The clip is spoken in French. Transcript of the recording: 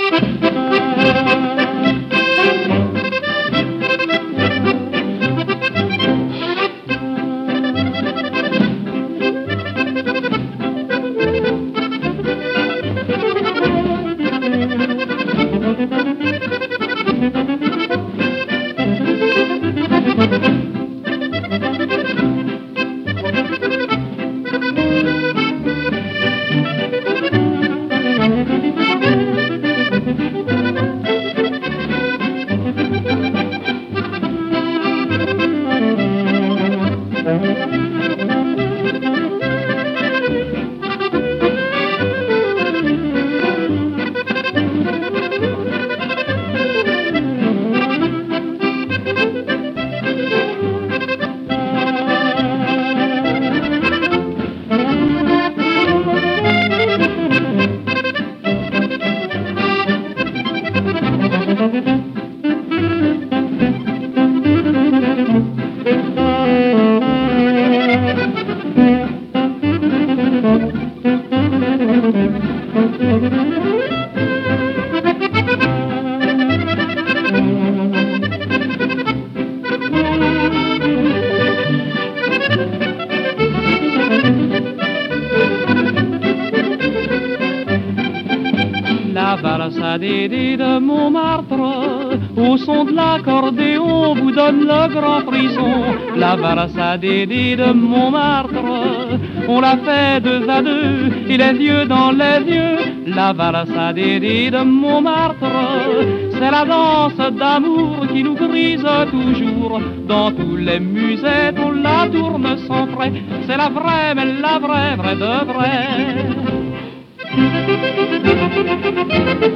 La valse à Dédé de Montmartre, au son de l'accordéon vous donne le grand frisson. La valse à Dédé de Montmartre, on la fait deux à deux et les yeux dans les yeux. La valse à Dédé de Montmartre, c'est la danse d'amour qui nous brise toujours. Dans tous les musées on la tourne sans frais. C'est la vraie, mais la vraie, vraie de vraie.